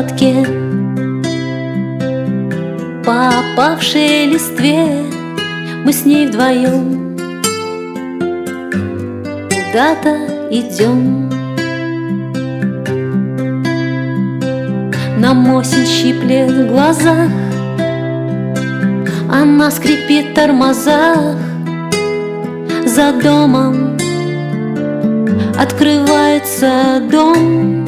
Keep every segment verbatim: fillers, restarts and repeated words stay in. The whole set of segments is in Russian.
поводке, по опавшей листве мы с ней вдвоем куда-то идем. Нам осень щиплет в глазах, она скрипит в тормозах. За домом открывается дом.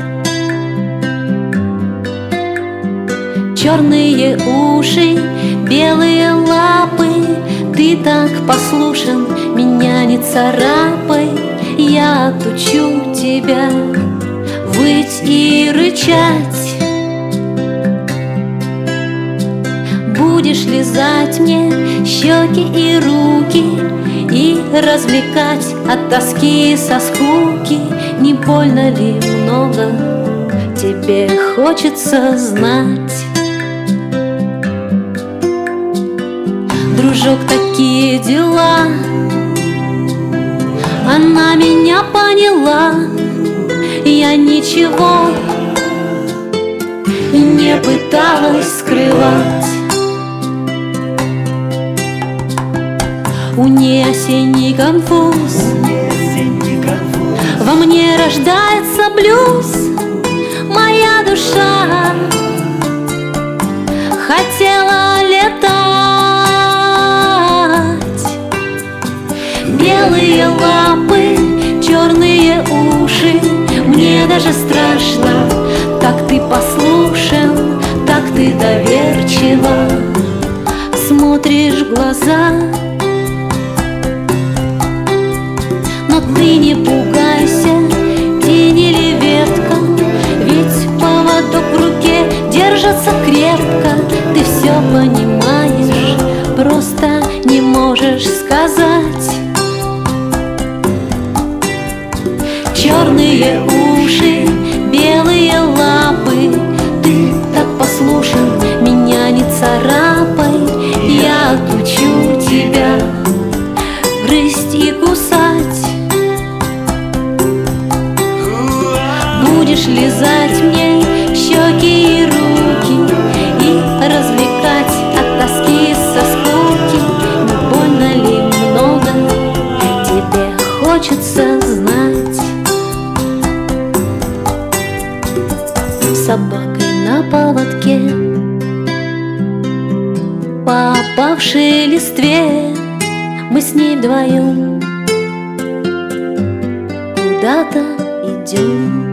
Черные уши, белые лапы, ты так послушен, меня не царапай. Я отучу тебя выть и рычать. Будешь лизать мне щеки и руки и развлекать от тоски со скуки. Не больно ли много тебе хочется знать? Дружок, такие дела. Она меня поняла. Я ничего не пыталась скрывать. У ней осенний конфуз, во мне рождается блюз. Моя душа хотела летать. Белые лапы, черные уши, мне даже страшно. Так ты послушен, так ты доверчиво смотришь в глаза. Но ты не пугайся, тень или ветка, ведь поводок в руке держится крепко. Ты все понимаешь, просто не можешь сказать. Черные уши, белые лапы, ты так послушен, меня не царапай. Я отучу тебя грызть и кусать. Будешь лизать мне щеки и руки и развлекать от тоски со скуки. Не больно ли много тебе хочется знать? С собакой на поводке, по опавшей листве мы с ней вдвоем куда-то идем.